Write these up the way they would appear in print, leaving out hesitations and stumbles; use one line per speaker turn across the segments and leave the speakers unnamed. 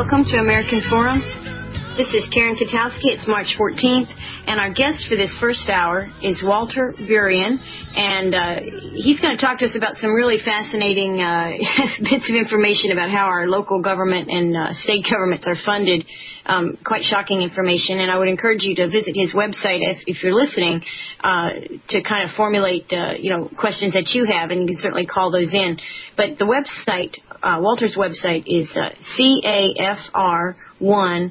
Welcome to American Forum. This is Karen Katowski. It's March 14th, and our guest for this first hour is Walter Burien, and he's going to talk to us about some really fascinating bits of information about how our local government and state governments are funded. Quite shocking information, and I would encourage you to visit his website if you're listening to kind of formulate questions that you have, and you can certainly call those in. But the website, Walter's website, is CAFR1.com.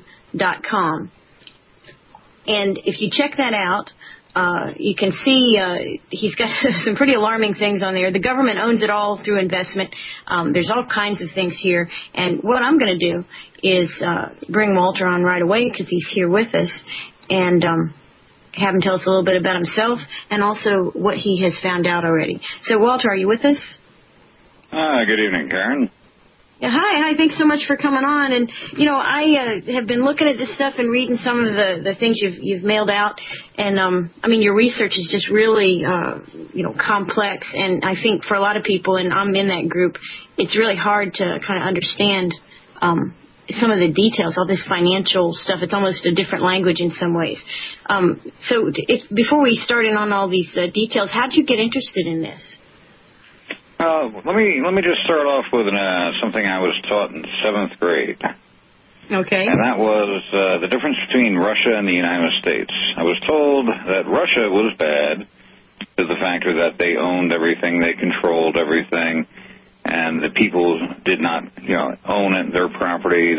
And if you check that out, you can see he's got some pretty alarming things on there. The government owns it all through investment. There's all kinds of things here. And what I'm going to do is bring Walter on right away because he's here with us, and have him tell us a little bit about himself and also what he has found out already. So, Walter, are you with us?
Good evening, Karen.
Yeah, hi. Thanks so much for coming on. And, I have been looking at this stuff and reading some of the things you've mailed out. And, your research is just really, complex. And I think for a lot of people, and I'm in that group, it's really hard to kind of understand some of the details, all this financial stuff. It's almost a different language in some ways. So before we start in on all these details, how did you get interested in this?
Let me just start off with something I was taught in 7th grade.
Okay.
And that was the difference between Russia and the United States. I was told that Russia was bad to the factor that they owned everything, they controlled everything, and the people did not, own their property.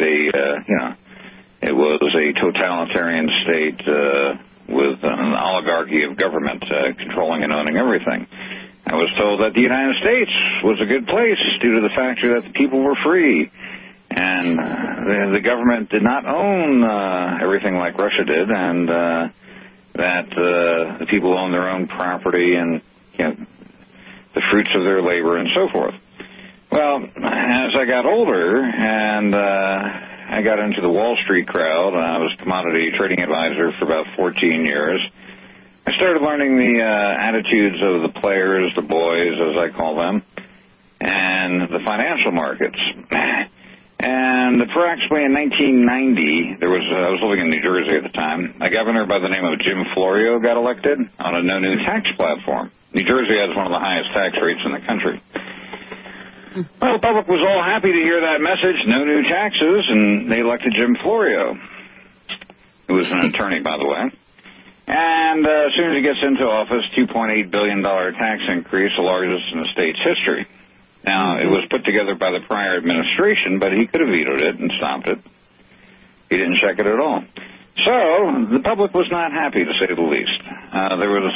It was a totalitarian state with an oligarchy of government controlling and owning everything. I was told that the United States was a good place due to the factor that the people were free, and the government did not own everything like Russia did, and that the people owned their own property and the fruits of their labor and so forth. Well, as I got older and I got into the Wall Street crowd, I was a commodity trading advisor for about 14 years. I started learning the attitudes of the players, the boys, as I call them, and the financial markets. And approximately in 1990, I was living in New Jersey at the time, a governor by the name of Jim Florio got elected on a no new tax platform. New Jersey has one of the highest tax rates in the country. Well, the public was all happy to hear that message, no new taxes, and they elected Jim Florio, who was an attorney, by the way. And as soon as he gets into office, $2.8 billion tax increase, the largest in the state's history. Now, it was put together by the prior administration, but he could have vetoed it and stopped it. He didn't check it at all. So the public was not happy, to say the least. There was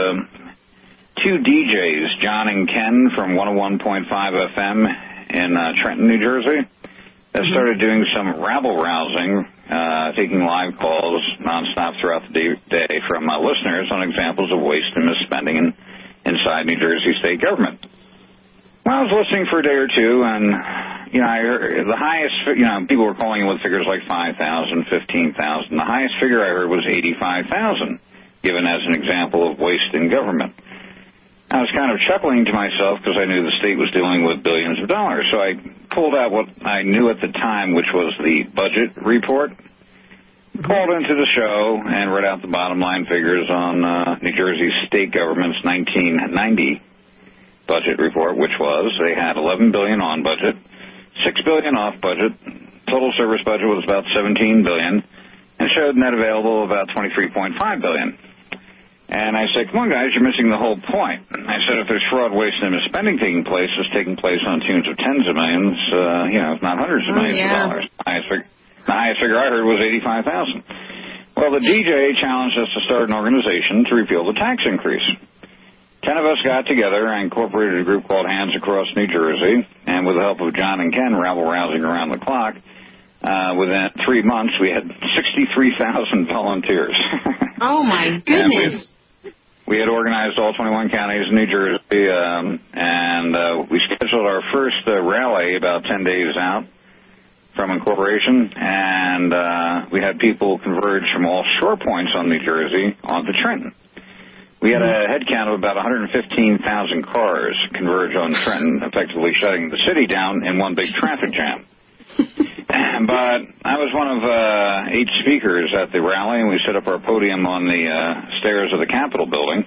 two DJs, John and Ken from 101.5 FM in Trenton, New Jersey, that started doing some rabble-rousing, taking live calls nonstop throughout the day from listeners on examples of waste and misspending inside New Jersey state government. Well, I was listening for a day or two, and, I heard the highest, people were calling in with figures like 5,000, 15,000. The highest figure I heard was 85,000, given as an example of waste in government. I was kind of chuckling to myself because I knew the state was dealing with billions of dollars. So I pulled out what I knew at the time, which was the budget report, called into the show, and read out the bottom line figures on New Jersey state government's 1990 budget report, which was they had $11 billion on budget, $6 billion off budget, total service budget was about $17 billion, and showed net available about $23.5 billion. And I said, come on, guys, you're missing the whole point. I said, if there's fraud, waste, and misspending taking place, it's taking place on tunes of tens of millions, if not hundreds of millions of dollars. The highest figure I heard was 85,000. Well, the DJ challenged us to start an organization to repeal the tax increase. 10 of us got together and incorporated a group called Hands Across New Jersey, and with the help of John and Ken rabble-rousing around the clock, within 3 months, we had 63,000 volunteers.
Oh, my goodness.
We had organized all 21 counties in New Jersey, and we scheduled our first rally about 10 days out from incorporation, and we had people converge from all shore points on New Jersey onto Trenton. We had a head count of about 115,000 cars converge on Trenton, effectively shutting the city down in one big traffic jam. but I was one of 8 speakers at the rally, and we set up our podium on the stairs of the Capitol building.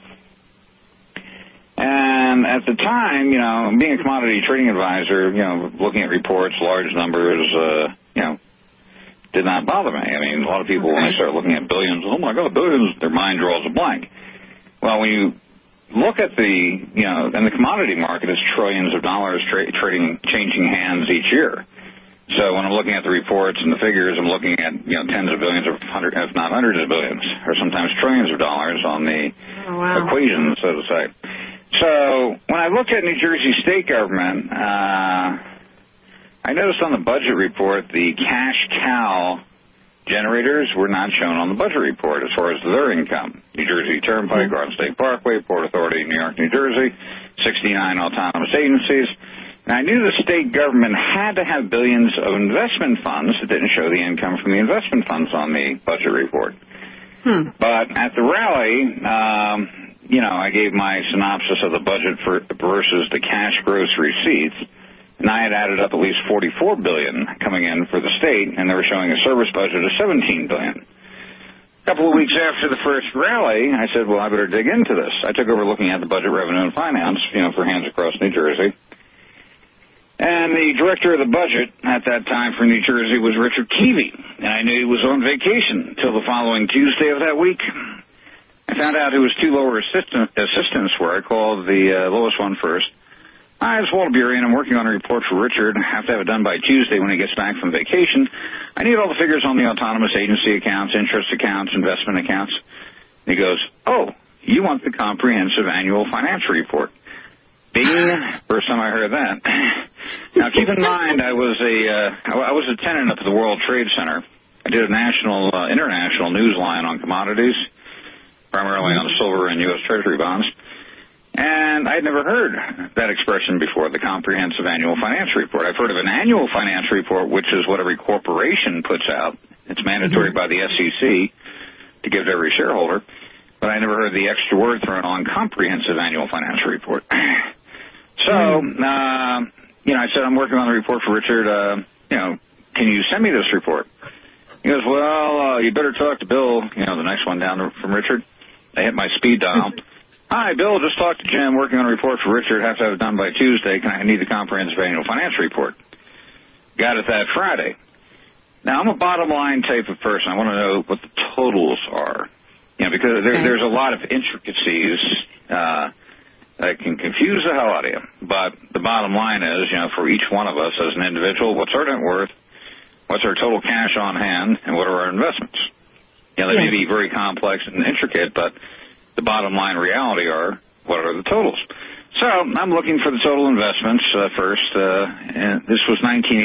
And at the time, being a commodity trading advisor, looking at reports, large numbers, did not bother me. I mean, a lot of people, when they start looking at billions, oh my God, billions, their mind draws a blank. Well, when you look at and the commodity market is trillions of dollars changing hands each year. So when I'm looking at the reports and the figures, I'm looking at, tens of billions or if not hundreds of billions or sometimes trillions of dollars on the equation, so to say. So when I looked at New Jersey state government, I noticed on the budget report the cash cow generators were not shown on the budget report as far as their income. New Jersey Turnpike, Garden State Parkway, Port Authority, New York, New Jersey, 69 autonomous agencies. And I knew the state government had to have billions of investment funds. It didn't show the income from the investment funds on the budget report. But at the rally, I gave my synopsis of the budget versus the cash gross receipts. And I had added up at least $44 billion coming in for the state, and they were showing a service budget of $17 billion. A couple of weeks after the first rally, I said, well, I better dig into this. I took over looking at the budget, revenue, and finance, for Hands Across New Jersey. And the director of the budget at that time for New Jersey was Richard Keevy, and I knew he was on vacation until the following Tuesday of that week. I found out who his 2 lower assistants were. I called the lowest one first. Hi, it's Walter Burien. I'm working on a report for Richard. I have to have it done by Tuesday when he gets back from vacation. I need all the figures on the autonomous agency accounts, interest accounts, investment accounts. And he goes, oh, you want the comprehensive annual financial report. Bing. First time I heard that. Now, keep in mind, I was a tenant of the World Trade Center. I did a international news line on commodities, primarily on silver and U.S. Treasury bonds. And I'd never heard that expression before, the comprehensive annual financial report. I've heard of an annual financial report, which is what every corporation puts out. It's mandatory by the SEC to give to every shareholder. But I never heard the extra word thrown on comprehensive annual financial report. So, I said, I'm working on the report for Richard. Can you send me this report? He goes, well, you better talk to Bill, the next one down from Richard. I hit my speed dial. Hi, Bill, just talked to Jim, working on a report for Richard. Have to have it done by Tuesday. I need the comprehensive annual financial report. Got it that Friday. Now, I'm a bottom line type of person. I want to know what the totals are. Because there's a lot of intricacies that can confuse the hell out of you. But the bottom line is, for each one of us as an individual, what's our net worth, what's our total cash on hand, and what are our investments? They may be very complex and intricate, but the bottom line reality are, what are the totals? So I'm looking for the total investments first. And this was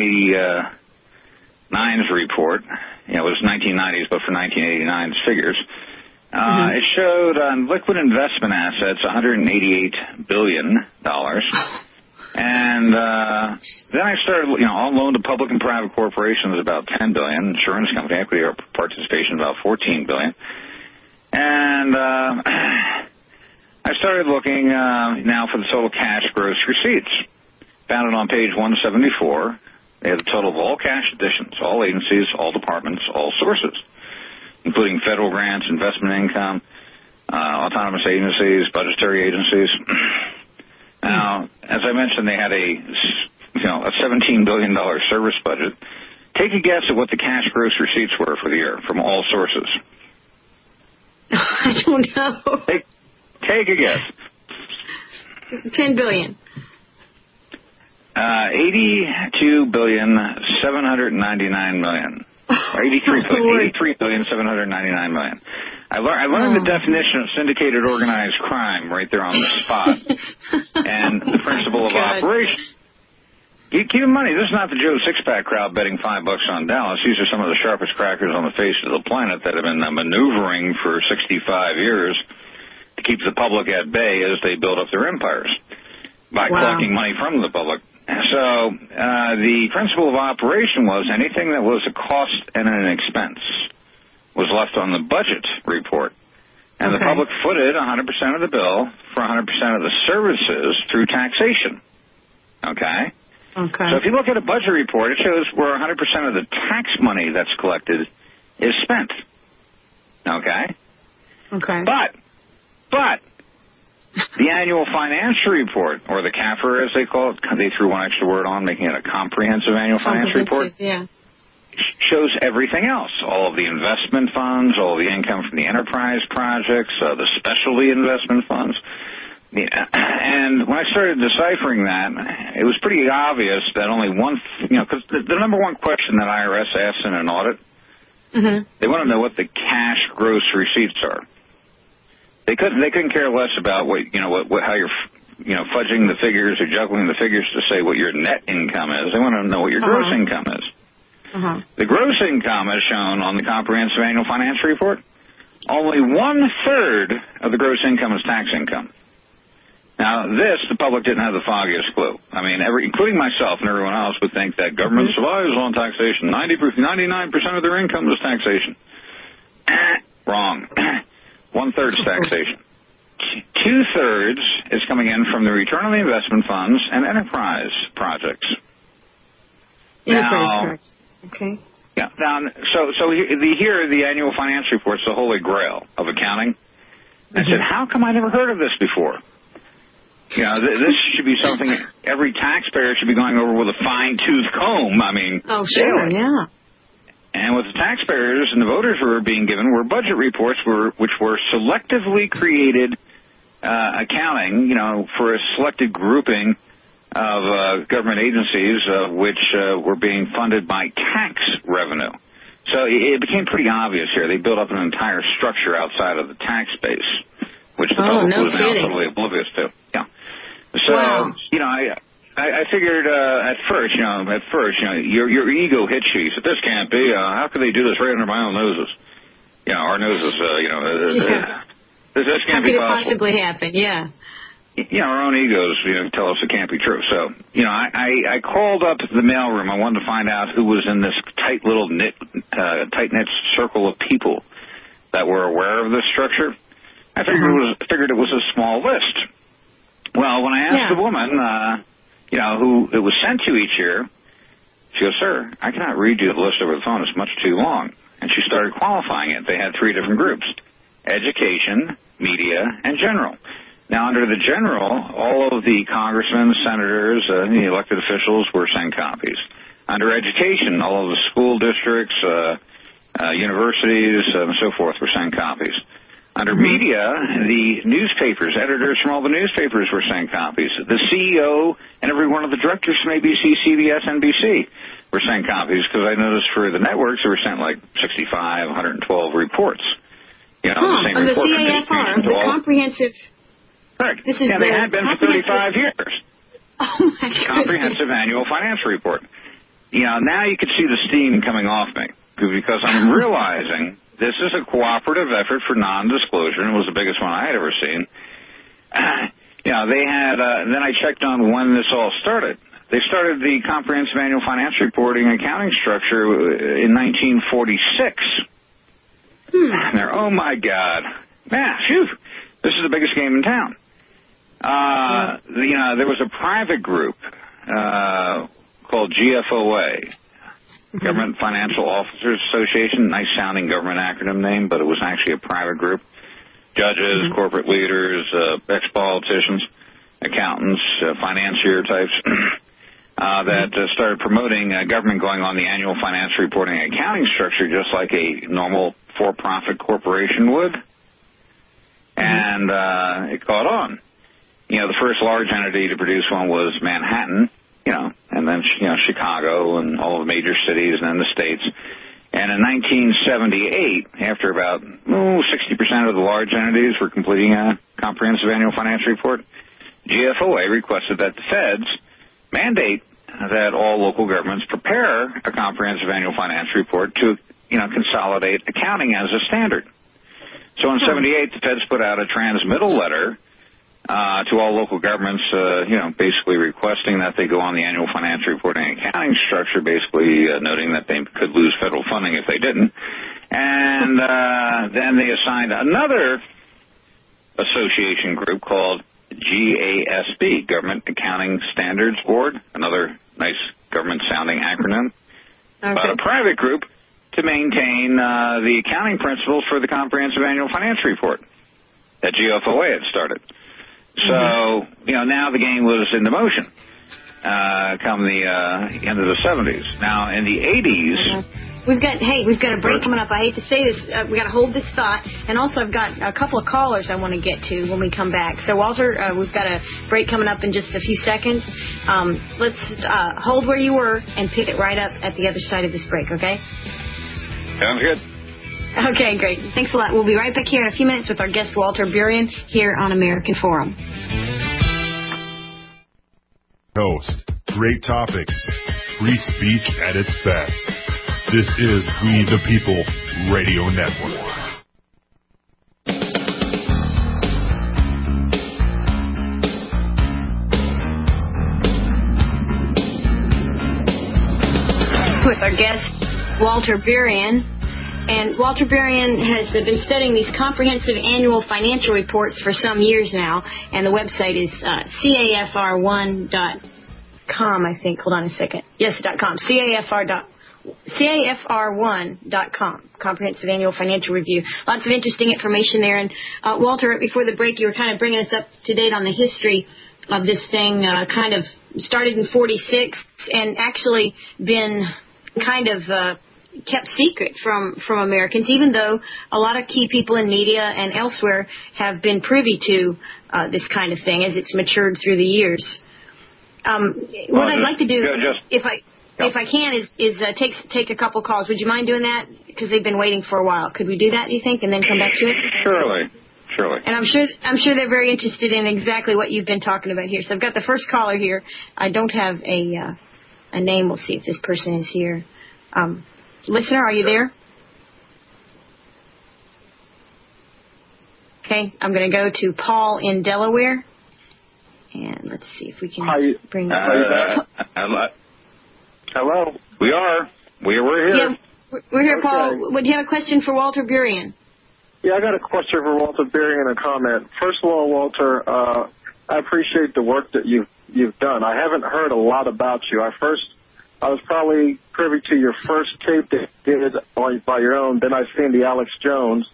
1989's report. It was 1990s, but for 1989's figures. It showed on liquid investment assets $188 billion. And then I started, all loan to public and private corporations about $10 billion, insurance company equity or participation about $14 billion. And I started looking now for the total cash gross receipts. Found it on page 174. They have the total of all cash additions, all agencies, all departments, all sources, including federal grants, investment income, autonomous agencies, budgetary agencies. Now, as I mentioned, they had a $17 billion service budget. Take a guess at what the cash gross receipts were for the year from all sources.
I don't know.
Take a guess.
$10 billion.
$82,799,000,000. $83,799,000,000. I learned the definition of syndicated organized crime right there on the spot, and the principle of operation. Keep in mind, this is not the Joe Sixpack crowd betting $5 on Dallas. These are some of the sharpest crackers on the face of the planet that have been maneuvering for 65 years to keep the public at bay as they build up their empires by collecting money from the public. So the principle of operation was anything that was a cost and an expense was left on the budget report. And the public footed 100% of the bill for 100% of the services through taxation. Okay?
Okay.
So if you look at a budget report, it shows where 100% of the tax money that's collected is spent. Okay?
Okay.
But the annual financial report, or the CAFR as they call it, they threw one extra word on, making it a comprehensive annual financial report, shows everything else. All of the investment funds, all of the income from the enterprise projects, the specialty investment funds. And when I started deciphering that, it was pretty obvious that only one, because the number one question that IRS asks in an audit, they want to know what the cash gross receipts are. They couldn't care less about how you're fudging the figures or juggling the figures to say what your net income is. They want to know what your gross income is. The gross income is shown on the comprehensive annual financial report. Only 1/3 of the gross income is tax income. Now, the public didn't have the foggiest clue. I mean, including myself and everyone else would think that government survives on taxation. 99% of their income is taxation. Wrong. 1/3 is taxation. 2/3 is coming in from the return on the investment funds and enterprise projects.
Enterprise projects. Okay.
Yeah. Now, so here the annual financial report is the holy grail of accounting. I said, how come I never heard of this before? This should be something every taxpayer should be going over with a fine-tooth comb. I mean,
sure, yeah.
And what the taxpayers and the voters were being given were budget reports which were selectively created accounting, for a selected grouping of government agencies which were being funded by tax revenue. So it became pretty obvious here. They built up an entire structure outside of the tax base, which the public was now totally oblivious to. Yeah. So, I figured at first, your ego hits you. You said, this can't be. How could they do this right under my own noses? Our noses, this can't be possible.
How could it possibly happen? Yeah.
Our own egos, tell us it can't be true. So, I called up the mailroom. I wanted to find out who was in this tight-knit circle of people that were aware of this structure. I figured it was a small list. Well, when I asked the woman, who it was sent to each year, she goes, sir, I cannot read you the list over the phone. It's much too long. And she started qualifying it. They had 3 different groups: education, media, and general. Now, under the general, all of the congressmen, senators, the elected officials were sent copies. Under education, all of the school districts, universities, and so forth were sent copies. Under media, the newspapers, editors from all the newspapers were sent copies. The CEO and every one of the directors from ABC, CBS, NBC were sent copies, because I noticed for the networks they were sent like 65, 112 reports. The same report.
The CAFR, the comprehensive...
Correct. They had been for 35 years.
Oh, my goodness.
Comprehensive annual financial report. Now you can see the steam coming off me, because I'm realizing this is a cooperative effort for non-disclosure, and it was the biggest one I had ever seen. They had, then I checked on when this all started. They started the comprehensive annual financial reporting accounting structure in 1946. And oh my God. Man, phew, this is the biggest game in town. There was a private group called GFOA, Government Financial Officers Association. Nice sounding government acronym name, but it was actually a private group. Judges, corporate leaders, ex-politicians, accountants, financier types that started promoting government going on the annual financial reporting and accounting structure just like a normal for-profit corporation would. And it caught on. The first large entity to produce one was Manhattan, and then, Chicago and all the major cities and then the states. And in 1978, after about 60% of the large entities were completing a comprehensive annual financial report, GFOA requested that the feds mandate that all local governments prepare a comprehensive annual financial report to, consolidate accounting as a standard. So in 78, the feds put out a transmittal letter to all local governments, basically requesting that they go on the annual financial reporting and accounting structure, basically noting that they could lose federal funding if they didn't. And then they assigned another association group called GASB, Government Accounting Standards Board, another nice government-sounding acronym,
Okay.
about a private group to maintain the accounting principles for the Comprehensive Annual Financial Report that GFOA had started. So, now the game was into motion come the end of the 70s. Now, in the 80s...
We've got a break coming up. I hate to say this. We got to hold this thought. And also, I've got a couple of callers I want to get to when we come back. So, Walter, we've got a break coming up in just a few seconds. Let's hold where you were and pick it right up at the other side of this break, okay?
Sounds good.
Okay, great. Thanks a lot. We'll be right back here in a few minutes with our guest, Walter Burian, here on American Forum.
Host. Great topics. Free speech at its best. This is We the People Radio Network.
With our guest, Walter Burian. And Walter Burian has been studying these comprehensive annual financial reports for some years now. And the website is CAFR1.com, I think. Hold on a second. Yes, .com. CAFR1.com, Comprehensive Annual Financial Review. Lots of interesting information there. And, Walter, right before the break, you were kind of bringing us up to date on the history of this thing. Kind of started in 46 and actually been kind of kept secret from Americans, even though a lot of key people in media and elsewhere have been privy to this kind of thing as it's matured through the years. What I'd like to do, if I can, is take a couple calls. Would you mind doing that? Because they've been waiting for a while. Could we do that, do you think, and then come back to it?
Surely.
And I'm sure they're very interested in exactly what you've been talking about here. So I've got the first caller here. I don't have a name. We'll see if this person is here. Listener, are you there? Okay, I'm going to go to Paul in Delaware. And let's see if we can bring that.
Hello?
We are. We're here.
Yeah, we're here, Paul. Would you have a question for Walter Burian?
Yeah, I got a question for Walter Burian and a comment. First of all, Walter, I appreciate the work that you've done. I haven't heard a lot about you. I was probably privy to your first tape that you did by your own. Then I've seen the Alex Jones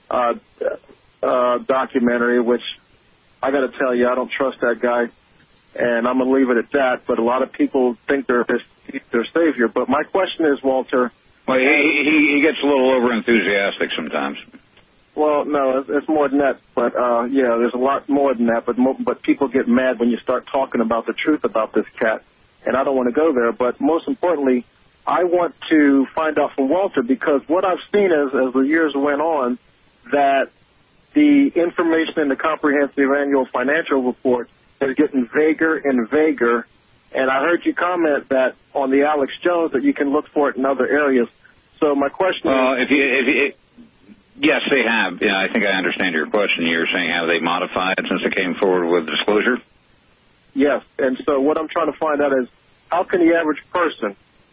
documentary, which I got to tell you, I don't trust that guy, and I'm going to leave it at that. But a lot of people think they're their savior. But my question is, Walter.
Well, he gets a little over-enthusiastic sometimes.
Well, no, it's more than that. But, yeah, there's a lot more than that. But people get mad when you start talking about the truth about this cat. And I don't want to go there. But most importantly, I want to find out from Walter, because what I've seen as the years went on, that the information in the Comprehensive Annual Financial Report is getting vaguer and vaguer. And I heard you comment that on the Alex Jones that you can look for it in other areas. So my question is...
Yes, they have. Yeah, I think I understand your question. You're saying how they modified it since it came forward with disclosure?
Yes, and so what I'm trying to find out is how can the average person,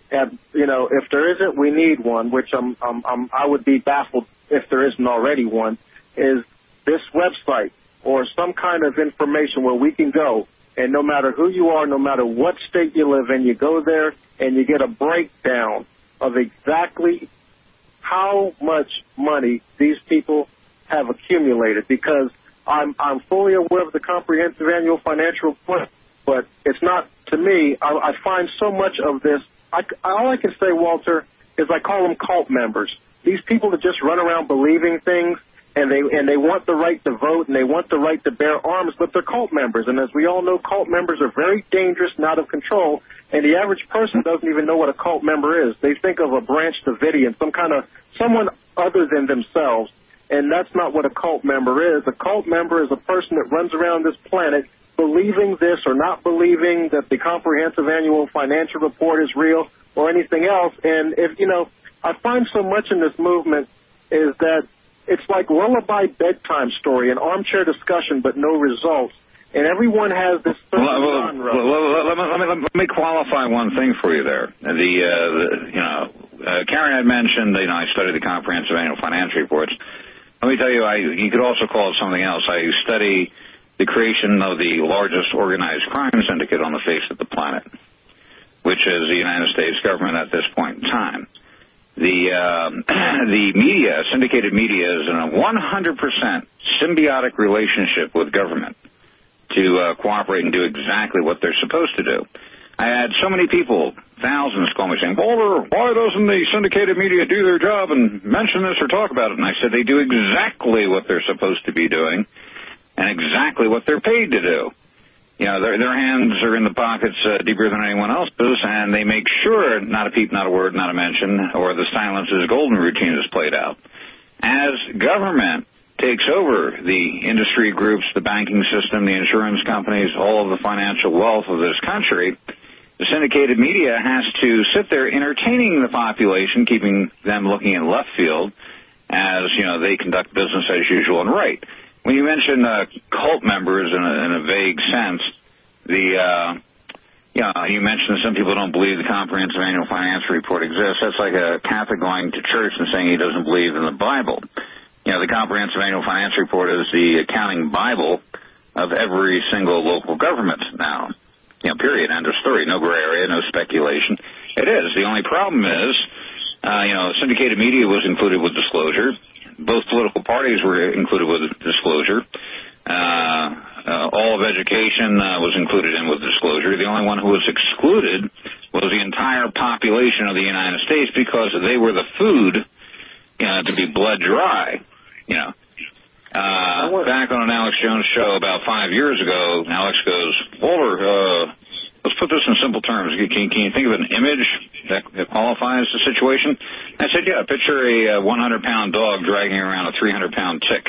if there isn't, we need one, which I would be baffled if there isn't already one, is this website or some kind of information where we can go, and no matter who you are, no matter what state you live in, you go there and you get a breakdown of exactly how much money these people have accumulated, because I'm fully aware of the Comprehensive Annual Financial Report, but it's not, to me, I find so much of this, all I can say, Walter, is I call them cult members. These people that just run around believing things, and they want the right to vote, and they want the right to bear arms, but they're cult members. And as we all know, cult members are very dangerous and out of control, and the average person doesn't even know what a cult member is. They think of a Branch Davidian, someone other than themselves, and that's not what a cult member is. A cult member is a person that runs around this planet believing this or not believing that the Comprehensive Annual Financial Report is real or anything else. And I find so much in this movement is that it's like lullaby bedtime story, an armchair discussion, but no results. And everyone has this certain genre.
Let me qualify one thing for you there. Karen had mentioned, I studied the Comprehensive Annual Financial Reports. Let me tell you, you could also call it something else. I study the creation of the largest organized crime syndicate on the face of the planet. which is the United States government at this point in time. The media, syndicated media, is in a 100% symbiotic relationship with government to cooperate and do exactly what they're supposed to do. I had so many people, thousands, call me saying, Boulder, why doesn't the syndicated media do their job and mention this or talk about it? And I said they do exactly what they're supposed to be doing and exactly what they're paid to do. You know, their hands are in the pockets deeper than anyone else's, and they make sure not a peep, not a word, not a mention, or the silence is golden routine is played out. As government takes over the industry groups, the banking system, the insurance companies, all of the financial wealth of this country, the syndicated media has to sit there entertaining the population, keeping them looking in left field as, you know, they conduct business as usual and right. When you mention cult members in a vague sense, you mentioned some people don't believe the Comprehensive Annual Financial Report exists. That's like a Catholic going to church and saying he doesn't believe in the Bible. You know, the Comprehensive Annual Financial Report is the accounting Bible of every single local government now. You know, period, end of story. No gray area, no speculation. It is. The only problem is, syndicated media was included with disclosure. Both political parties were included with disclosure. All of education was included in with disclosure. The only one who was excluded was the entire population of the United States because they were the food to be bled dry. You know, back on an Alex Jones show about 5 years ago, Alex goes, Boulder, let's put this in simple terms. Can you think of an image that qualifies the situation? I said, yeah, picture a 100-pound dog dragging around a 300-pound tick.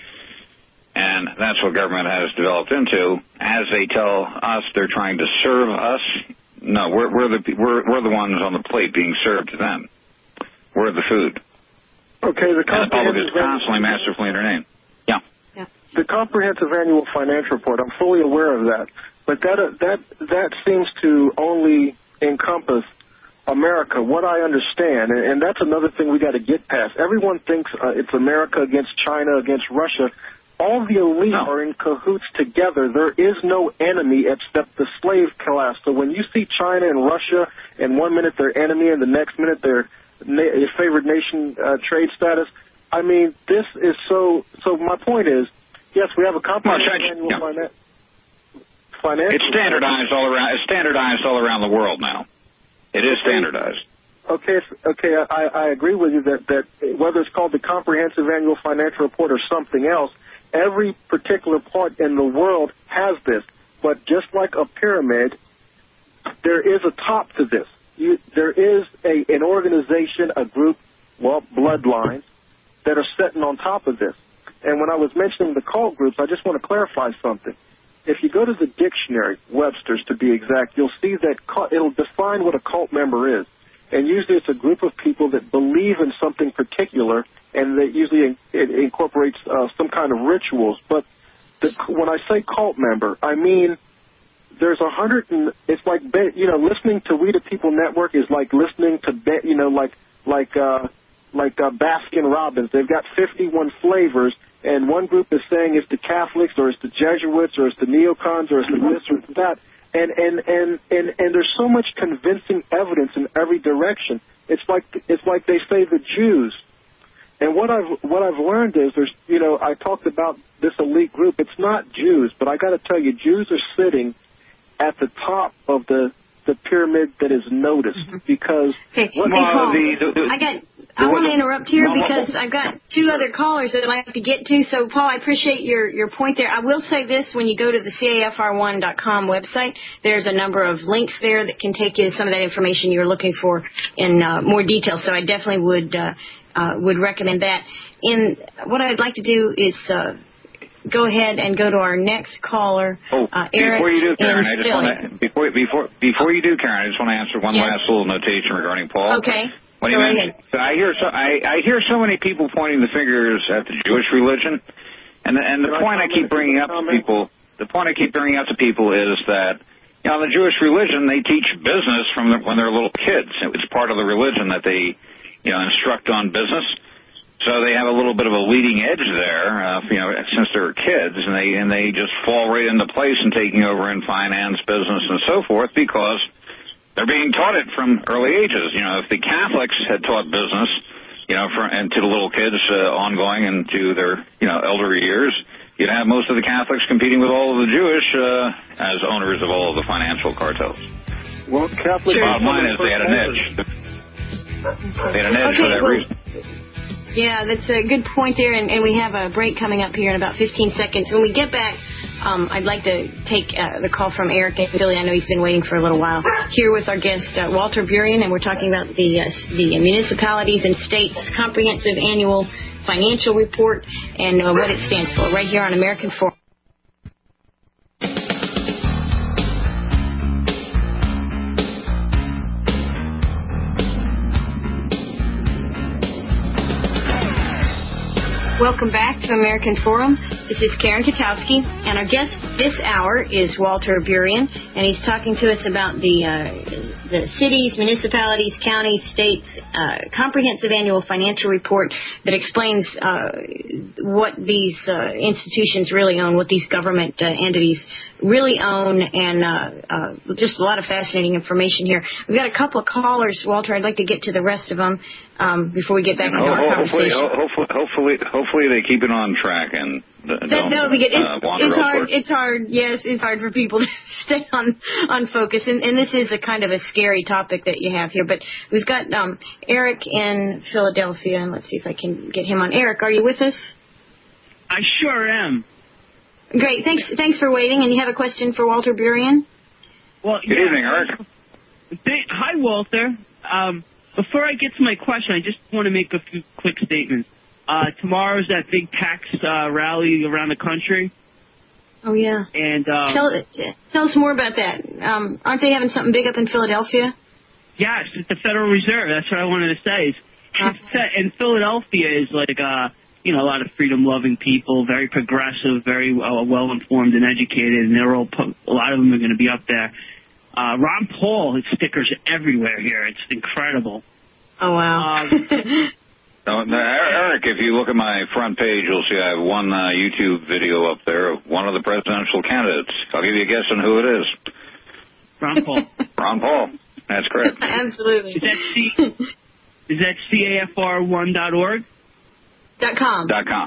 And that's what government has developed into. As they tell us they're trying to serve us, no, we're the ones on the plate being served to them. We're the food.
Okay,
and the public is constantly masterfully entertained. Yeah.
The Comprehensive Annual Financial Report, I'm fully aware of that. But that seems to only encompass America. What I understand, and that's another thing we got to get past. Everyone thinks it's America against China, against Russia. All the elite are in cahoots together. There is no enemy except the slave class. So when you see China and Russia, and 1 minute they're enemy, and the next minute they're favored nation trade status, I mean, this is so. So my point is, yes, we have a comprehensive annual financial.
It's standardized all around. It's standardized all around the world now. It is standardized.
Okay. I agree with you that whether it's called the Comprehensive Annual Financial Report or something else, every particular part in the world has this. But just like a pyramid, there is a top to this. There is an organization, a group, bloodlines that are sitting on top of this. And when I was mentioning the cult groups, I just want to clarify something. If you go to the dictionary, Webster's to be exact, you'll see that it'll define what a cult member is. And usually it's a group of people that believe in something particular, and that usually it incorporates some kind of rituals. But when I say cult member, I mean there's 100, and it's like, listening to We the People Network is like listening to, Baskin Robbins. They've got 51 flavors. And one group is saying it's the Catholics, or it's the Jesuits, or it's the neocons, or it's the this or it's that. And there's so much convincing evidence in every direction. It's like they say the Jews. And what I've learned is I talked about this elite group. It's not Jews, but I got to tell you, Jews are sitting at the top of the pyramid that is noticed because.
Okay. I want to interrupt here because I've got two other callers that I'd like to get to. So, Paul, I appreciate your point there. I will say this: when you go to the CAFR1.com website, there's a number of links there that can take you to some of that information you're looking for in more detail. So, I definitely would recommend that. What I'd like to do is go ahead and go to our next caller, Eric.
Before you do, Karen, before you do, Karen, I just want to answer one last little notation regarding Paul.
Okay.
What do you mean? I hear so many people pointing the fingers at the Jewish religion, and the point I keep bringing up to people is that the Jewish religion, they teach business when they're little kids. It's part of the religion that they instruct on business. So they have a little bit of a leading edge there, since they're kids, and they just fall right into place in taking over in finance, business, and so forth because they're being taught it from early ages. You know, if the Catholics had taught business, you know, and to the little kids ongoing into their, you know, elderly years, you'd have most of the Catholics competing with all of the Jewish as owners of all of the financial cartels.
Well, Catholics...
Bottom line is they had a niche. They had a niche for that reason.
Yeah, that's a good point there, and we have a break coming up here in about 15 seconds. When we get back, I'd like to take the call from Eric in Philly. I know he's been waiting for a little while. Here with our guest, Walter Burian, and we're talking about the municipalities and states' comprehensive annual financial report and what it stands for, right here on American Forum. Welcome back to American Forum. This is Karen Katowski, and our guest this hour is Walter Burian, and he's talking to us about the cities, municipalities, counties, states, comprehensive annual financial report that explains what these institutions really own, what these government entities really own, and just a lot of fascinating information here. We've got a couple of callers, Walter. I'd like to get to the rest of them before we get back into our conversation.
Hopefully they keep it on track and
that'll be good. It's hard. It's hard. Yes, it's hard for people to stay on focus, and this is a kind of a scary topic that you have here. But we've got Eric in Philadelphia, and let's see if I can get him on. Eric, are you with us?
I sure am.
Great. Thanks for waiting. And you have a question for Walter Burian?
Well,
good evening, Eric.
Hi, Walter. Before I get to my question, I just want to make a few quick statements. Tomorrow's that big tax rally around the country.
Oh, yeah. And tell us more about that. Aren't they having something big up in Philadelphia?
Yes, it's the Federal Reserve. That's what I wanted to say. And Philadelphia is like, you know, a lot of freedom-loving people, very progressive, very well-informed and educated, and they're a lot of them are going to be up there. Ron Paul has stickers everywhere here. It's incredible.
Oh, wow.
Eric, if you look at my front page, you'll see I have one YouTube video up there of one of the presidential candidates. I'll give you a guess on who it is.
Ron Paul.
Ron Paul. That's correct.
Absolutely.
Is that CAFR1.org?
.com.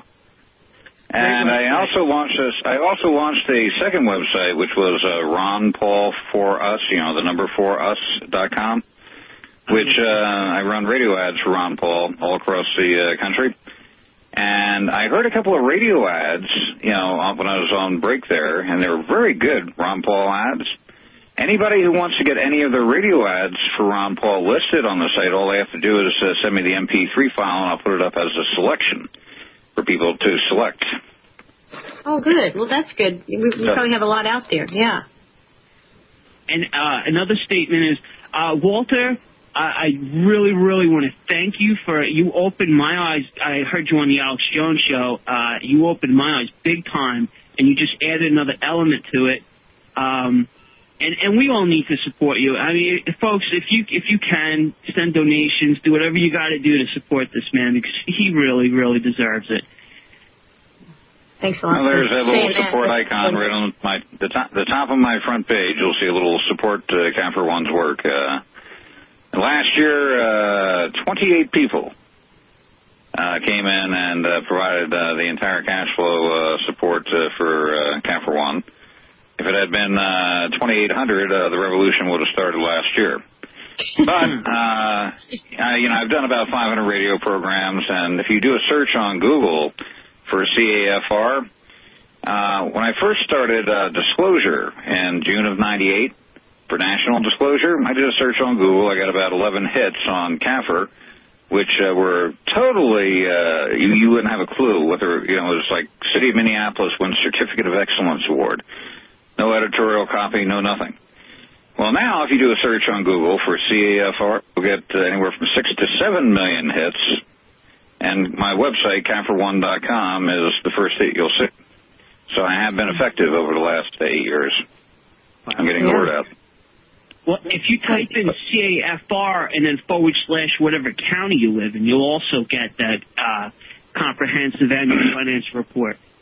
And I also launched a second website, which was Ron Paul for Us, you know, the number for us.com, which I run radio ads for Ron Paul all across the country. And I heard a couple of radio ads, you know, when I was on break there, and they were very good Ron Paul ads. Anybody who wants to get any of the radio ads for Ron Paul listed on the site, all they have to do is send me the MP3 file, and I'll put it up as a selection for people to select.
Oh, good. Well, that's good. We probably have a lot out there, yeah.
And another statement is, Walter, I really, really want to thank you you opened my eyes. I heard you on the Alex Jones show. You opened my eyes big time, and you just added another element to it. And we all need to support you. I mean, folks, if you can, send donations, do whatever you got to do to support this man, because he really, really deserves it.
Thanks a lot.
Well, there's a little support icon right on the top of my front page. You'll see a little support account for one's work. Last year, 28 people came in and provided the entire cash flow support for Camp for One. If it had been 2,800, the revolution would have started last year. But, you know, I've done about 500 radio programs, and if you do a search on Google for CAFR, when I first started disclosure in June of '98 for national disclosure, I did a search on Google. I got about 11 hits on CAFR, which were totally, you wouldn't have a clue whether, you know, it was like City of Minneapolis wins Certificate of Excellence Award. No editorial copy, no nothing. Well, now, if you do a search on Google for CAFR, you'll get anywhere from 6 to 7 million hits. And my website, CAFR1.com, is the first hit you'll see. So I have been effective over the last 8 years. I'm getting the word out.
Well, if you type in CAFR and then / whatever county you live in, you'll also get that comprehensive annual financial report.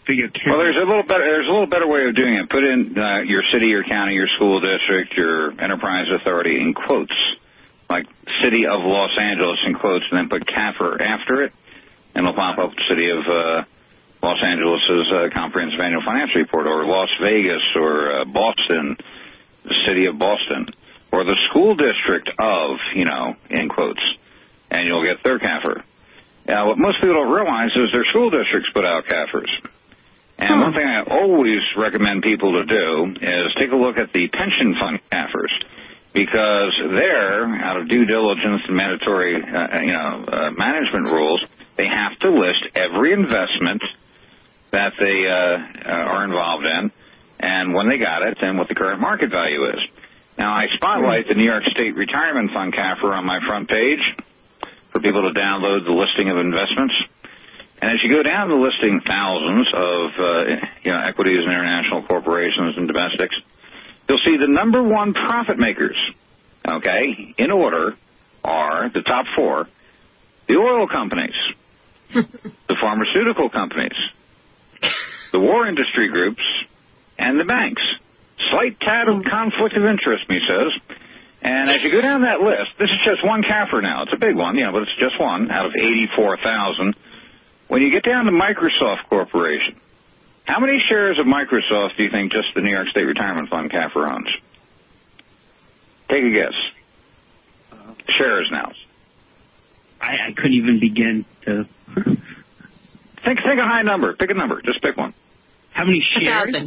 for your county?
Well, there's a little better way of doing it. Put in your city, your county, your school district, your enterprise authority in quotes, like City of Los Angeles in quotes, and then put CAFR after it, and it'll pop up the City of Los Angeles' Comprehensive Annual Financial Report, or Las Vegas, or Boston, the City of Boston, or the school district of, in quotes, and you'll get their CAFR. Now, what most people don't realize is their school districts put out CAFRs. And one thing I always recommend people to do is take a look at the pension fund CAFRs, because there, out of due diligence and mandatory, management rules, they have to list every investment that they are involved in, and when they got it, and what the current market value is. Now, I spotlight the New York State Retirement Fund CAFR on my front page for people to download the listing of investments. And as you go down the listing, thousands of equities and international corporations and domestics, you'll see the number one profit makers, in order, are the top four: the oil companies, the pharmaceutical companies, the war industry groups, and the banks. Slight tad of conflict of interest, me says. And as you go down that list, this is just one CAFR now. It's a big one, but it's just one out of 84,000. When you get down to Microsoft Corporation, how many shares of Microsoft do you think just the New York State Retirement Fund CAFR owns? Take a guess. Shares now.
I couldn't even begin to...
Think a high number. Pick a number. Just pick one.
How many shares?
1,000.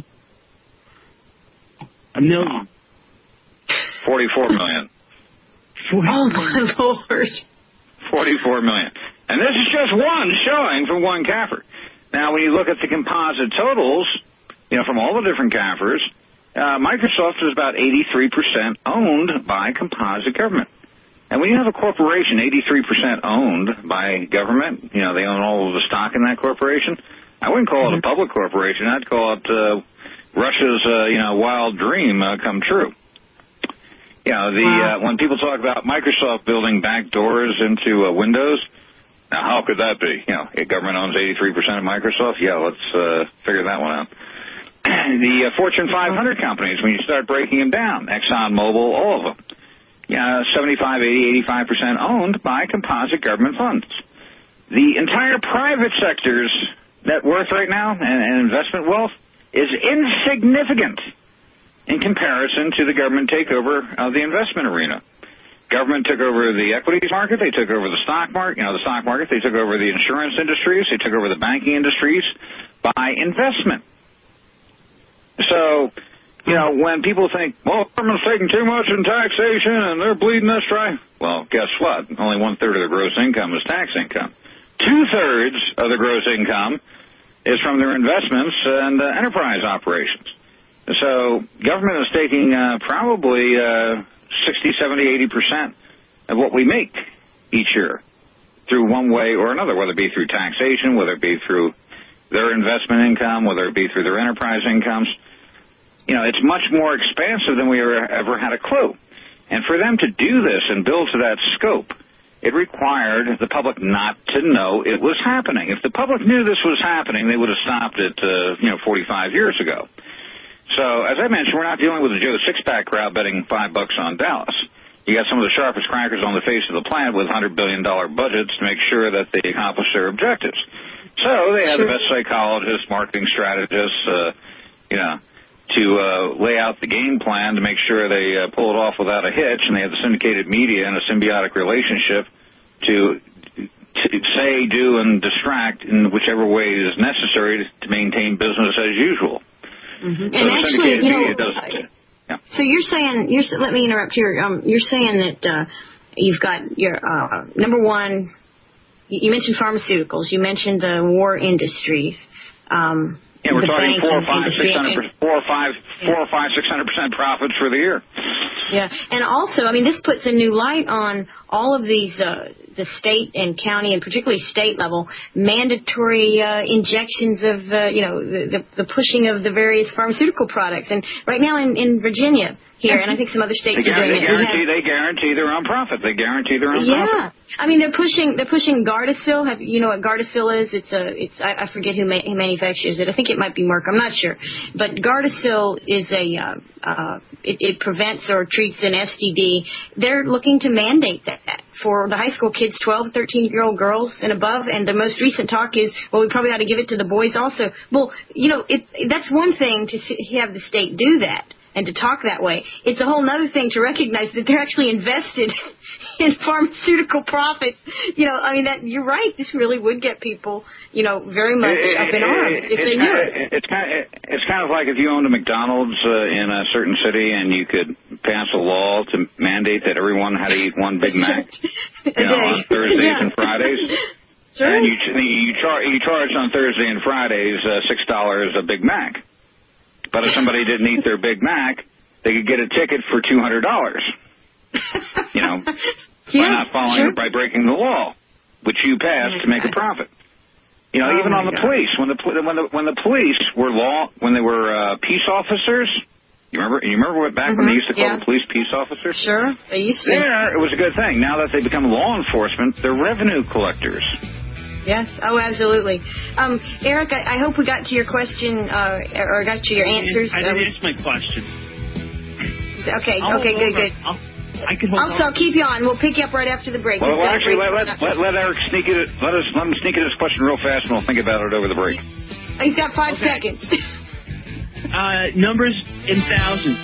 1 million.
44 million.
Oh, my Lord.
44 million. And this is just one showing from one CAFR. Now, when you look at the composite totals, from all the different CAFRs, Microsoft is about 83% owned by composite government. And when you have a corporation 83% owned by government, they own all of the stock in that corporation, I wouldn't call it a public corporation. I'd call it Russia's, wild dream come true. When people talk about Microsoft building back doors into Windows, now how could that be? Government owns 83% of Microsoft? Yeah, let's figure that one out. The Fortune 500 companies, when you start breaking them down, ExxonMobil, all of them, 75, 80, 85% owned by composite government funds. The entire private sector's net worth right now and investment wealth is insignificant in comparison to the government takeover of the investment arena. Government took over the equities market, they took over the stock market, they took over the insurance industries, they took over the banking industries by investment. So, when people think, well, the government's taking too much in taxation and they're bleeding us dry, well, guess what? Only 1/3 of the gross income is tax income. 2/3 of the gross income is from their investments and enterprise operations. So government is taking probably 60, 70, 80% of what we make each year through one way or another, whether it be through taxation, whether it be through their investment income, whether it be through their enterprise incomes. It's much more expansive than we ever had a clue. And for them to do this and build to that scope, it required the public not to know it was happening. If the public knew this was happening, they would have stopped it, 45 years ago. So, as I mentioned, we're not dealing with the Joe Sixpack crowd betting $5 on Dallas. You got some of the sharpest crackers on the face of the planet with $100 billion budgets to make sure that they accomplish their objectives. So they have the best psychologists, marketing strategists, to lay out the game plan to make sure they pull it off without a hitch, and they have the syndicated media and a symbiotic relationship to say, do, and distract in whichever way is necessary to maintain business as usual.
Mm-hmm.
So
and
actually,
so you're saying, let me interrupt here. You're saying that you've got your number one. You mentioned pharmaceuticals. You mentioned the war industries.
We're talking 600% profits for the year.
Yeah, and also, this puts a new light on all of these the state and county, and particularly state level, mandatory injections of, the pushing of the various pharmaceutical products. And right now in Virginia here, and I think some other states are doing it.
They guarantee their own profit. They guarantee their own profit.
Yeah. I mean, they're pushing Gardasil. You know what Gardasil is? I forget who manufactures it. I think it might be Merck. I'm not sure. But Gardasil is it prevents or treats an STD. They're looking to mandate that for the high school kids, 12, 13-year-old girls and above. And the most recent talk is, well, we probably ought to give it to the boys also. Well, that's one thing to have the state do that and to talk that way. It's a whole other thing to recognize that they're actually invested in pharmaceutical profits. You're right. This really would get people, very much up in arms if they knew it.
It's kind of like if you owned a McDonald's in a certain city and you could pass a law to mandate that everyone had to eat one Big Mac on Thursdays and Fridays.
Sure.
And you charge on Thursday and Fridays $6 a Big Mac. But if somebody didn't eat their Big Mac, they could get a ticket for $200. By breaking the law, which you passed to make a profit. Even on the police, when the police were peace officers. You remember back when they used to call the police peace officers?
Sure, they used to.
Yeah, it was a good thing. Now that they become law enforcement, they're revenue collectors.
Yes. Oh, absolutely. Eric, I hope we got to your question or got to your answers.
I didn't answer my question.
Okay. Good. I'll keep you on. We'll pick you up right after the break.
Well, actually, let Eric sneak it. Let him sneak in his question real fast, and we'll think about it over the break.
He's got 5 seconds.
Numbers in thousands.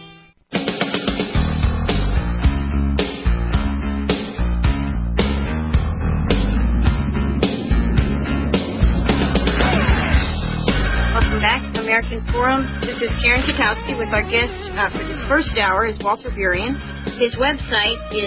Back to American Forum. This is Karen Katowski with our guest for this first hour is Walter Burian. His website is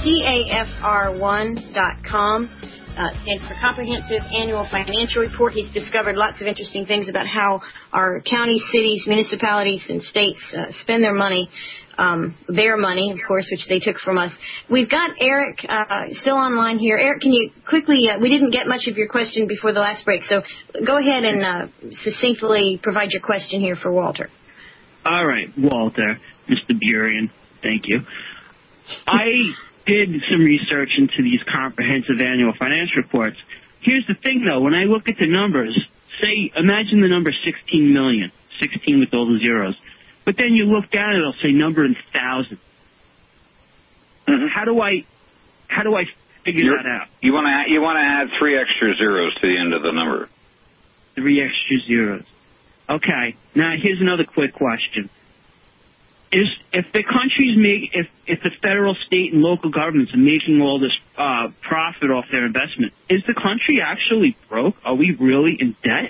CAFR1.com. Stands for Comprehensive Annual Financial Report. He's discovered lots of interesting things about how our counties, cities, municipalities, and states spend their money. Their money, of course, which they took from us. We've got Eric still online here. Eric, can you quickly, we didn't get much of your question before the last break, so go ahead and succinctly provide your question here for Walter.
All right, Walter, Mr. Burian, thank you. I did some research into these comprehensive annual financial reports. Here's the thing, though. When I look at the numbers, imagine the number 16 million, 16 with all the zeros. But then you look down, it'll say number in thousands. Mm-hmm. How do I figure that out?
You want to add 3 extra zeros to the end of the number.
3 extra zeros. Okay. Now here's another quick question: if the country's if the federal, state, and local governments are making all this profit off their investment, is the country actually broke? Are we really in debt?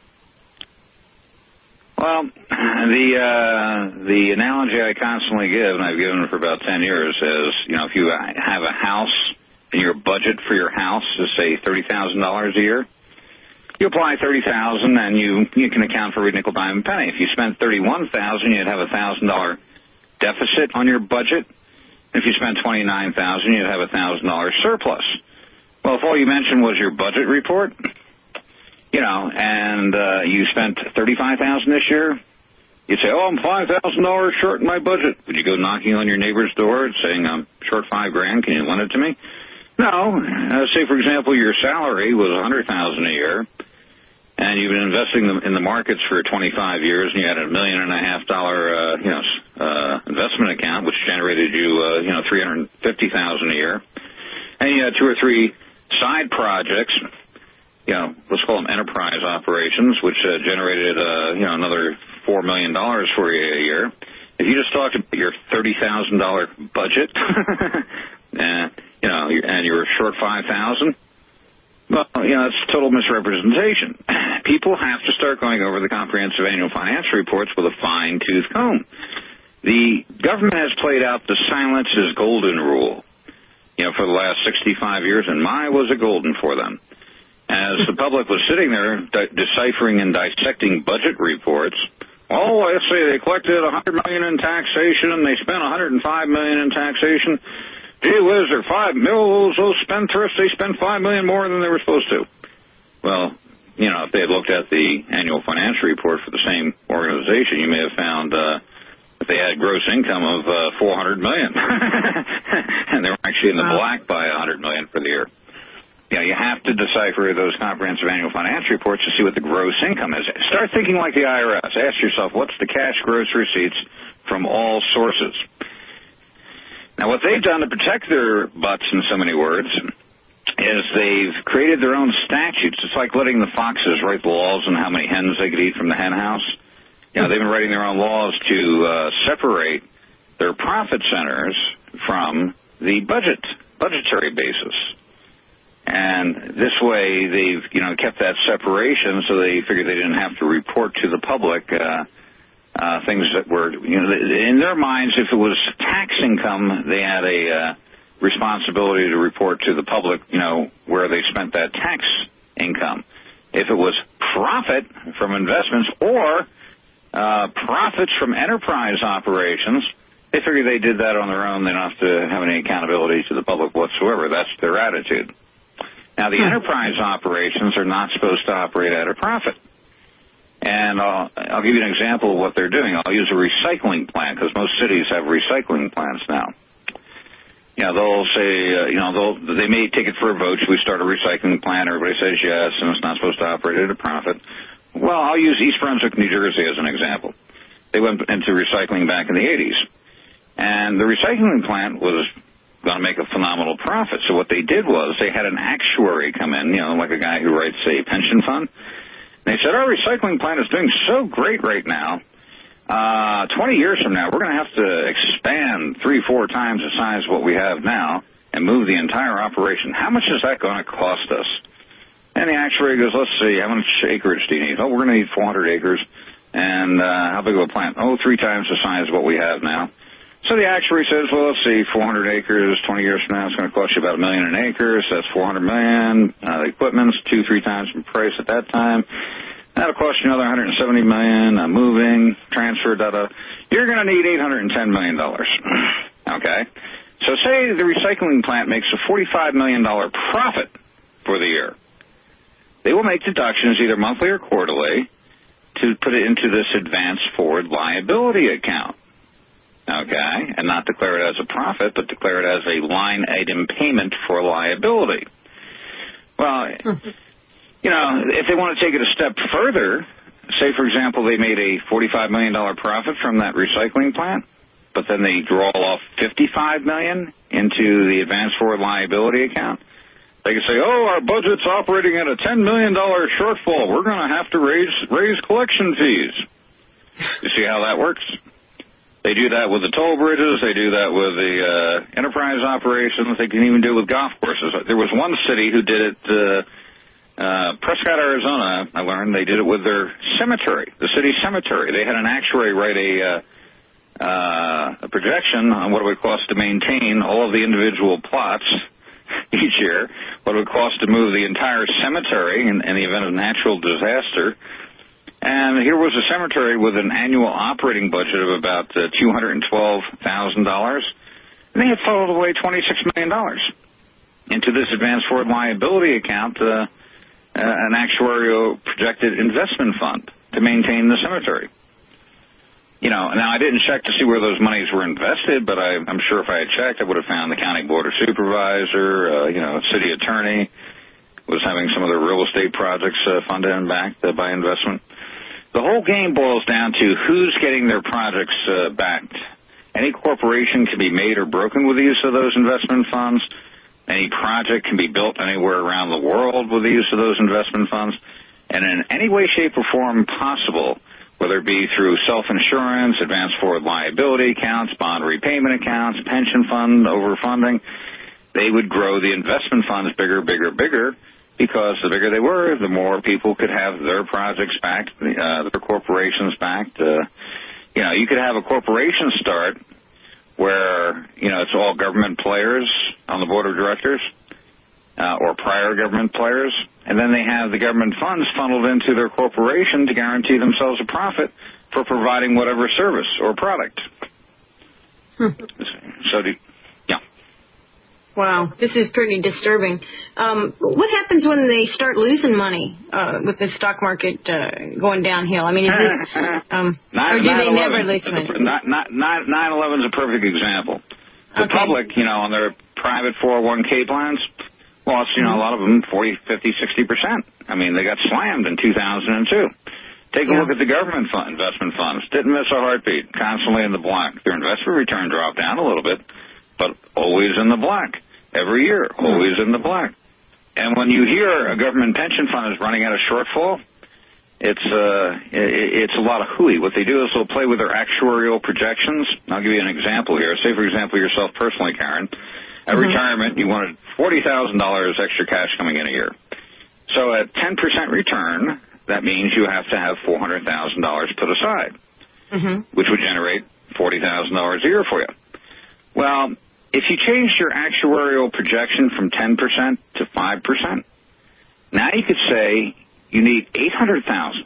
Well, the analogy I constantly give, and I've given it for about 10 years, is, if you have a house and your budget for your house is, say, $30,000 a year, you apply $30,000 and you can account for every nickel, dime, and penny. If you spend $31,000, you'd have a $1,000 deficit on your budget. If you spend $29,000, you'd have a $1,000 surplus. Well, if all you mentioned was your budget report, and you spent $35,000 this year, you'd say, I'm $5,000 short in my budget. Would you go knocking on your neighbor's door saying, I'm short $5,000, can you lend it to me? No. Say, for example, your salary was $100,000 a year, and you've been investing in the markets for 25 years, and you had $1.5 million investment account, which generated you $350,000 a year, and you had 2 or 3 side projects. Let's call them enterprise operations, which generated, another $4 million for you a year. If you just talked about your $30,000 budget, and you're short $5,000, well, that's total misrepresentation. People have to start going over the comprehensive annual financial reports with a fine-tooth comb. The government has played out the silence is golden rule, for the last 65 years, and was it golden for them. As the public was sitting there deciphering and dissecting budget reports, let's say they collected $100 million in taxation and they spent $105 million in taxation. gee whiz, they're those spendthrifts, they spend $5 million more than they were supposed to. Well, you know, if they had looked at the annual financial report for the same organization, you may have found that they had gross income of $400 million, and they were actually in the black by $100 million for the year. You know, you have to decipher those comprehensive annual financial reports to see what the gross income is. Start thinking like the IRS. Ask yourself, what's the cash gross receipts from all sources? Now, what they've done to protect their butts, in so many words, is they've created their own statutes. It's like letting the foxes write the laws on how many hens they could eat from the hen house. You know, they've been writing their own laws to separate their profit centers from the budgetary basis. And this way, they've, you know, kept that separation, so they figured they didn't have to report to the public things that were, you know, in their minds, if it was tax income, they had a responsibility to report to the public, you know, where they spent that tax income. If it was profit from investments or profits from enterprise operations, they figured they did that on their own. They don't have to have any accountability to the public whatsoever. That's their attitude. Now, the enterprise operations are not supposed to operate at a profit. And I'll give you an example of what they're doing. I'll use a recycling plant, because most cities have recycling plants now. You know, they'll say, they may take it for a vote. Should we start a recycling plant? Everybody says yes, and it's not supposed to operate at a profit. Well, I'll use East Brunswick, New Jersey as an example. They went into recycling back in the 80s. And the recycling plant was going to make a phenomenal profit. So what they did was they had an actuary come in, you know, like a guy who writes a pension fund. They said, our recycling plant is doing so great right now. 20 years from now, we're going to have to expand 3-4 times the size of what we have now and move the entire operation. How much is that going to cost us? And the actuary goes, let's see, how much acreage do you need? Oh, we're going to need 400 acres. And how big of a plant? Oh, 3 times the size of what we have now. So the actuary says, well, let's see, 400 acres, 20 years from now, it's going to cost you about $1 million an acre. So that's $400 million. The equipment's 2-3 times the price at that time. That'll cost you another $170 million, moving, transfer, You're going to need $810 million. Okay? So say the recycling plant makes a $45 million profit for the year. They will make deductions either monthly or quarterly to put it into this advance forward liability account. Okay, and not declare it as a profit, but declare it as a line item payment for liability. Well, you know, if they want to take it a step further, say, for example, they made a $45 million profit from that recycling plant, but then they draw off $55 million into the advance forward liability account, they can say, oh, our budget's operating at a $10 million shortfall. We're going to have to raise collection fees. You see how that works? They do that with the toll bridges. They do that with the enterprise operations. They can even do it with golf courses. There was one city who did it, Prescott, Arizona, I learned. They did it with their cemetery, the city cemetery. They had an actuary write a projection on what it would cost to maintain all of the individual plots each year, what it would cost to move the entire cemetery in the event of natural disaster. And here was a cemetery with an annual operating budget of about $212,000. And they had funneled away $26 million into this advance forward liability account, an actuarial projected investment fund to maintain the cemetery. You know, now I didn't check to see where those monies were invested, but I'm sure if I had checked, I would have found the county board of supervisor, city attorney was having some of their real estate projects funded and backed by investment. The whole game boils down to who's getting their projects backed. Any corporation can be made or broken with the use of those investment funds. Any project can be built anywhere around the world with the use of those investment funds. And in any way, shape, or form possible, whether it be through self-insurance, advance forward liability accounts, bond repayment accounts, pension fund overfunding, they would grow the investment funds bigger, bigger, bigger, because the bigger they were, the more people could have their projects backed, their corporations backed. You could have a corporation start where, it's all government players on the board of directors or prior government players, and then they have the government funds funneled into their corporation to guarantee themselves a profit for providing whatever service or product.
Wow, this is pretty disturbing. What happens when they start losing money with the stock market going downhill? I mean, is this, or do they never lose money?
9/11 is a perfect example. The public, on their private 401k plans, lost, a lot of them 40, 50, 60%. I mean, they got slammed in 2002. Take a look at the government investment funds. Didn't miss a heartbeat. Constantly in the black. Their investment return dropped down a little bit, but always in the black. Every year, always in the black. And when you hear a government pension fund is running at a shortfall, it's a lot of hooey. What they do is they'll play with their actuarial projections. I'll give you an example here. Say, for example, yourself personally, Karen. At retirement, you wanted $40,000 extra cash coming in a year. So at 10% return, that means you have to have $400,000 put aside, which would generate $40,000 a year for you. Well, if you change your actuarial projection from 10% to 5%, now you could say you need $800,000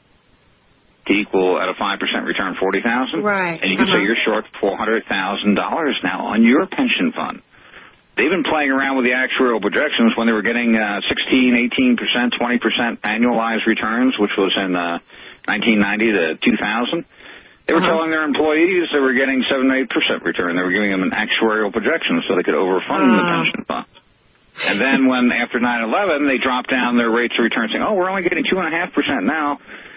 to equal at a 5% return $40,000.
Right.
And you can say you're short $400,000 now on your pension fund. They've been playing around with the actuarial projections when they were getting 16, 18%, 20% annualized returns, which was in 1990 to 2000. They were telling their employees they were getting 7 to 8% return. They were giving them an actuarial projection so they could overfund the pension funds. And then when, after 9/11, they dropped down their rates of return, saying, we're only getting 2.5% now.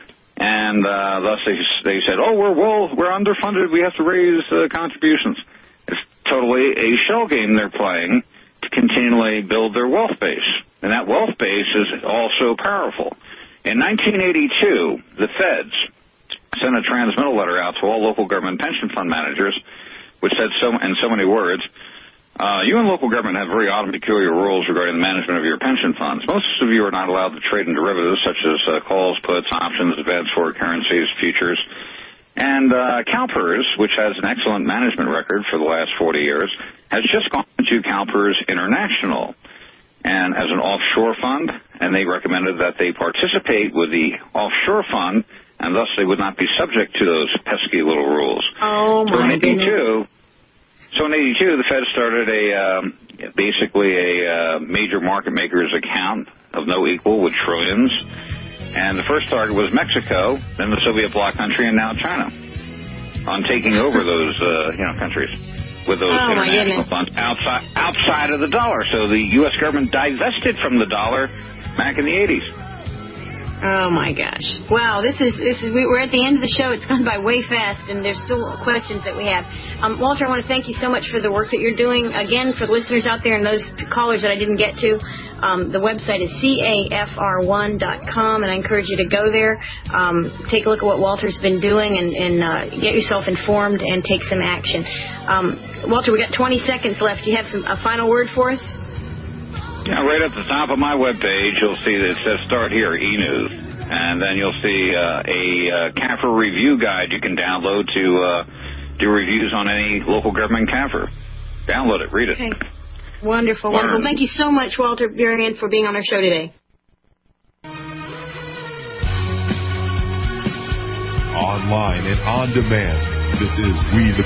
And thus they said, we're underfunded. We have to raise contributions. It's totally a shell game they're playing to continually build their wealth base. And that wealth base is also powerful. In 1982, the Feds sent a transmittal letter out to all local government pension fund managers, which said in so many words, you and local government have very odd and peculiar rules regarding the management of your pension funds. Most of you are not allowed to trade in derivatives such as calls, puts, options, advanced forward currencies, futures. And CalPERS, which has an excellent management record for the last 40 years, has just gone to CalPERS International and as an offshore fund, and they recommended that they participate with the offshore fund, and thus they would not be subject to those pesky little rules.
Oh, my goodness.
So in 82, the Fed started basically a major market maker's account of no equal with trillions. And the first target was Mexico, then the Soviet bloc country, and now China, on taking over those countries with those international funds outside of the dollar. So the U.S. government divested from the dollar back in the 80s.
Oh, my gosh. Wow, we're at the end of the show. It's gone by way fast, and there's still questions that we have. Walter, I want to thank you so much for the work that you're doing. Again, for the listeners out there and those callers that I didn't get to, the website is cafr1.com, and I encourage you to go there, take a look at what Walter's been doing, and get yourself informed and take some action. Walter, we got 20 seconds left. Do you have a final word for us?
Yeah, right at the top of my webpage, you'll see that it says Start Here, e-news. And then you'll see a CAFR review guide you can download to do reviews on any local government CAFR. Download it, read it.
Okay. Wonderful, wonderful. Thank you so much, Walter Burien, for being on our show today.
Online and on demand, this is We the